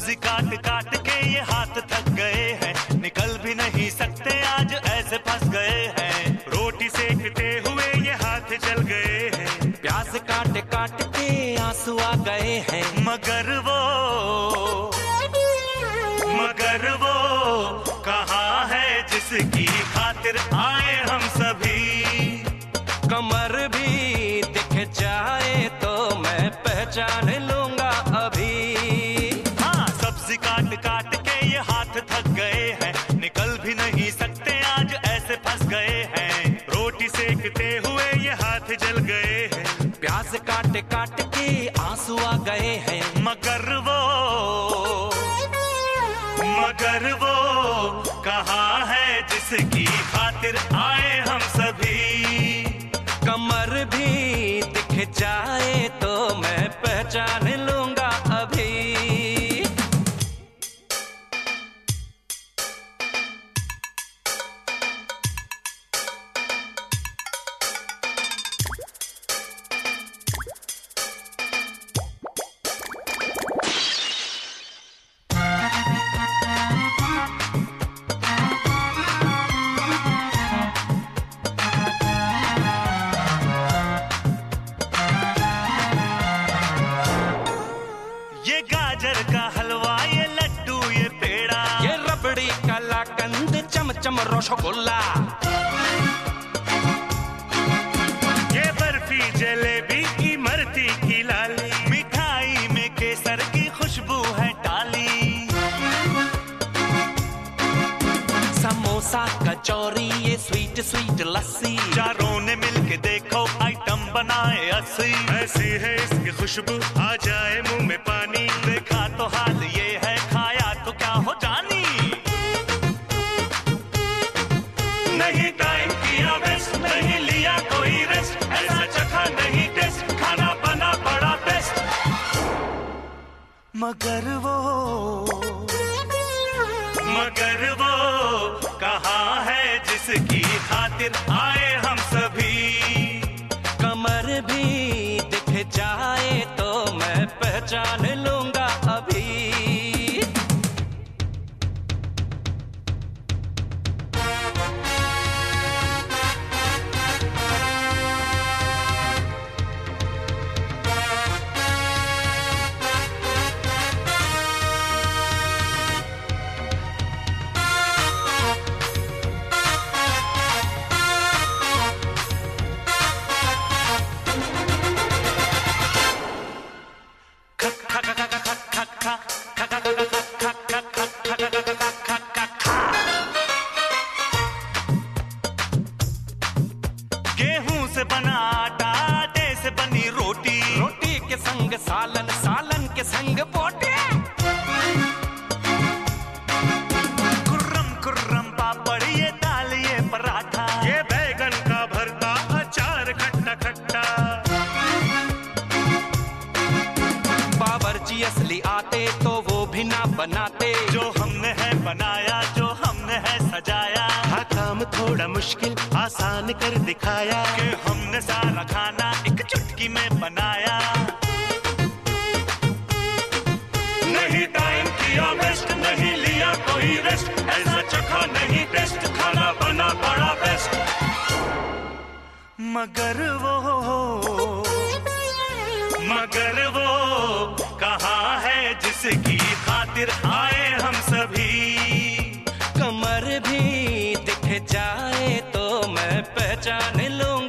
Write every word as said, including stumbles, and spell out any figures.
सब्जी काट काट के ये हाथ थक गए हैं, निकल भी नहीं सकते आज ऐसे फंस गए हैं। रोटी सेकते हुए ये हाथ जल गए हैं, प्याज काट काट के आंसू आ गए हैं। मगर वो मगर वो कहाँ है जिसकी खातिर आए हम सभी। कमर भी दिख जाए तो मैं पहचान लूंगा अभी। हाँ, सब्जी काट काट के ये हाथ थक गए हैं, निकल भी नहीं सकते आज ऐसे फंस गए हैं। रोटी सेकते हुए ये हाथ जल गए हैं, प्याज काट काट के आंसू आ गए हैं। मगर वो मगर वो कहाँ है जिसकी खातिर आए हम सभी। कमर भी दिख जाए तो मैं पहचान लूंगा अभी। ये गाजर का हलवा, ये लड्डू, ये पेड़ा, ये रबड़ी कलाकंद चमचम रसगुल्ला, ये बर्फी जलेबी इमरती की लाली, मिठाई में केसर की खुशबू है डाली। समोसा कचौरी ये स्वीट स्वीट लस्सी, चारों ने मिलके देखो आइटम बनाए अस्सी। ऐसी है इसकी खुशबू आ जाए मुंह में पानी, देखा तो हाल ये है खाया तो क्या हो जानी। नहीं टाइम किया वेस्ट, नहीं लिया कोई रेस्ट, ऐसा चखा नहीं टेस्ट, खाना बना बड़ा बेस्ट। मगर वो मगर वो कहाँ है जिसकी खातिर आए हम सभी। कमर भी दिख जाए तो मैं पहचान लूंगा अभी। गेहूं से बना आटा, आटे से बनी रोटी, रोटी के संग सालन, सालन के संग बोटे, कुर्रम कुर्रम पापड़, ये दाल, ये पराठा, ये बैगन का भरता, अचार खट्टा खट्टा। बावर्ची असली आते तो वो भी ना बनाते, जो हमने है बनाया, जो हमने है सजाया, हाँ काम थोड़ा मुश्किल आसान कर दिखाया, कि हमने सारा खाना एक चुटकी में बनाया। नहीं टाइम किया वेस्ट, नहीं लिया कोई रेस्ट, ऐसा चखा नहीं टेस्ट, खाना बना बड़ा बेस्ट। मगर वो मगर वो कहाँ है जिसकी खातिर आए हम सभी। कमर भी दिख जाए तो मैं पहचान लूंगा